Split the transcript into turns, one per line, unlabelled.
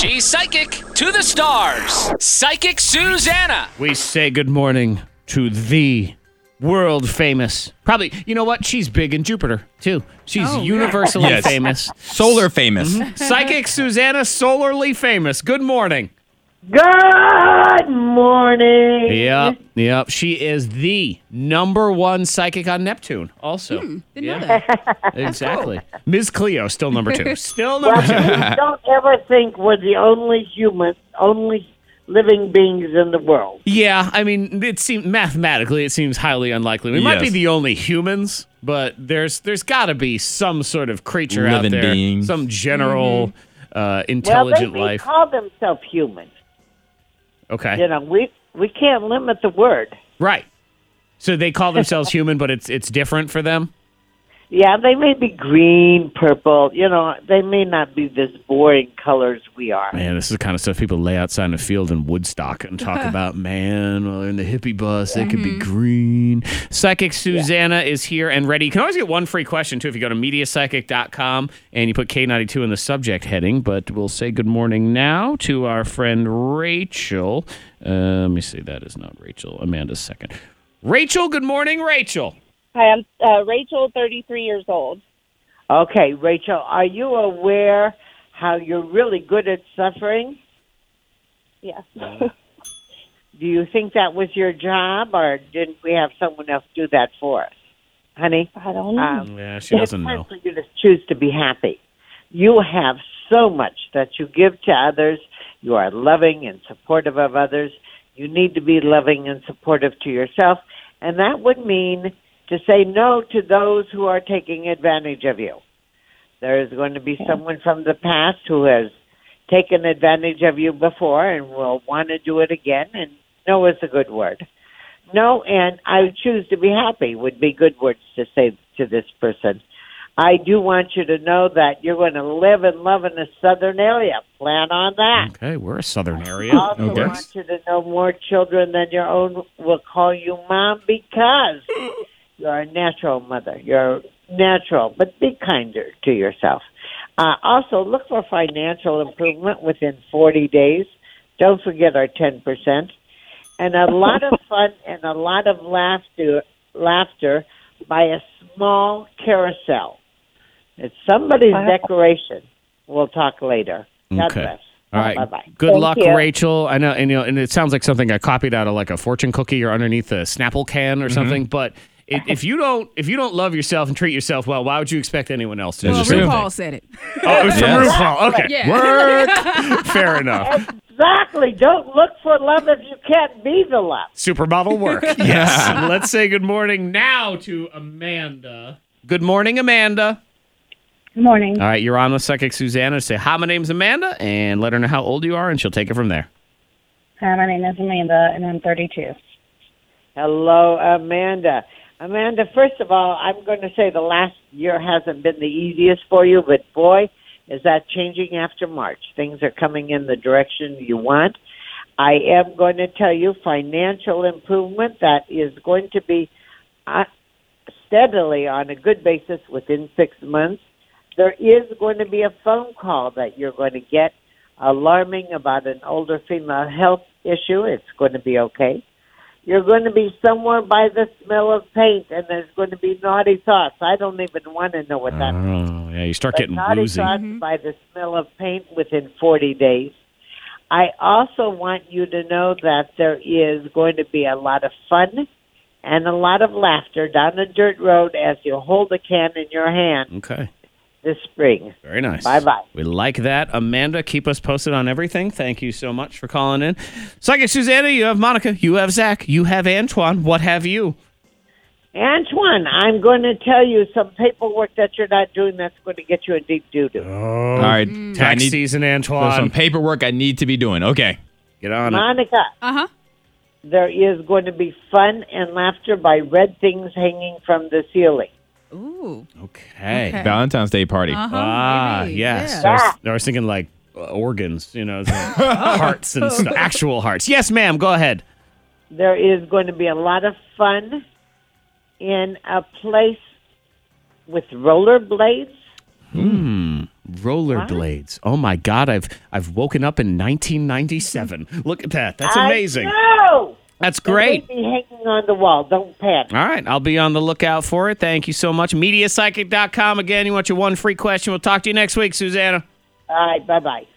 She's psychic to the stars. Psychic Susanna.
We say good morning to the world famous. Probably, you know what? She's big in Jupiter, too. She's universally
Yes.
famous.
Solar famous.
Psychic Susanna, solarly famous. Good morning.
Good morning.
Yep. She is the number one psychic on Neptune, also.
Didn't know that.
Exactly. Ms. Cleo, still number two. Still number two.
Don't ever think we're the only humans, only living beings in the world.
Yeah, I mean, mathematically, it seems highly unlikely. We might be
Yes.
the only humans, but there's got to be some sort of creature out
Living
there,
beings.
some general
Well,
intelligent
they
life.
call themselves human.
Okay,
You know, we can't limit the word.
right. So they call themselves human, but it's different for them.
Yeah, they may be green, purple. You know, they may not be this boring colors we are.
Man, this is the kind of stuff people lay outside in a field in Woodstock and talk about. Man, well, they're in the hippie bus, they could be green. Psychic Susanna is here and ready. You can always get one free question, too, if you go to MediaPsychic.com and you put K92 in the subject heading. But we'll say good morning now to our friend Rachel. Let me see. That is not Rachel. Amanda's second. Rachel, good morning, Rachel.
Hi, I'm Rachel, 33 years old.
Okay, Rachel, are you aware how you're really good at suffering?
Yes.
Do you think that was your job, or didn't we have someone else do that for us? Honey?
I don't know.
Yeah, she doesn't
It's time
know.
for you to choose to be happy. You have so much that you give to others. You are loving and supportive of others. You need to be loving and supportive to yourself, and that would mean to say no to those who are taking advantage of you. There is going to be someone from the past who has taken advantage of you before and will want to do it again, and no is a good word. No, and I choose to be happy would be good words to say to this person. I do want you to know that you're going to live and love in a southern area. Plan on that.
Okay, we're a southern area.
I also
Okay.
want you to know more children than your own will call you mom because you're a natural mother. You're natural, but be kinder to yourself. Also, look for financial improvement within 40 days. Don't forget our 10%. And a lot of fun and a lot of laughter by a small carousel. It's somebody's decoration. We'll talk later. God
Okay.
bless.
All right.
Bye-bye.
Good
Thank
luck,
you.
Rachel. I know, and it sounds like something I copied out of like a fortune cookie or underneath a Snapple can or something. But if you don't love yourself and treat yourself well, why would you expect anyone else to? do
Well,
the same
RuPaul
thing?
said it.
Oh, it was from
Yes.
RuPaul. Okay.
Yeah.
Work. Fair enough.
Exactly. Don't look for love if you can't be the love.
Supermodel work. Yes. Let's say good morning now to Amanda. Good morning, Amanda.
Good morning.
All right, you're on with Psychic Susanna. Say, hi, my name's Amanda, and let her know how old you are, and she'll take it from there.
Hi, my name is Amanda, and I'm 32.
Hello, Amanda. Amanda, first of all, I'm going to say the last year hasn't been the easiest for you, but boy, is that changing after March. Things are coming in the direction you want. I am going to tell you financial improvement that is going to be steadily on a good basis within 6 months. There is going to be a phone call that you're going to get alarming about an older female health issue. It's going to be okay. You're going to be somewhere by the smell of paint, and there's going to be naughty thoughts. I don't even want to know what that means.
Oh, yeah, you start
But
getting
naughty
woozy.
thoughts by the smell of paint within 40 days. I also want you to know that there is going to be a lot of fun and a lot of laughter down the dirt road as you hold the can in your hand
Okay.
this spring.
Very nice.
Bye-bye.
We like that. Amanda, keep us posted on everything. Thank you so much for calling in. Psychic Susanna, you have Monica, you have Zach, you have Antoine. What have you?
Antoine, I'm going to tell you some paperwork that you're not doing that's going to get you in deep doo-doo.
Oh,
All right.
tax season,
So
Antoine.
some paperwork I need to be doing. Okay.
Get on it.
Monica,
Uh-huh.
there is going to be fun and laughter by red things hanging from the ceiling.
Ooh.
Okay.
Okay.
Valentine's Day party.
Uh-huh.
Ah,
maybe.
yes.
Yeah.
I was thinking like organs, like hearts and stuff. Actual hearts. Yes, ma'am. Go ahead.
There is going to be a lot of fun in a place with rollerblades.
Rollerblades. Oh my God, I've woken up in 1997. Look at that. That's amazing.
No.
That's great.
Be hanging on the wall. Don't panic.
All right, I'll be on the lookout for it. Thank you so much. MediaPsychic.com. Again, you want your one free question. We'll talk to you next week, Susanna.
All right. Bye-bye.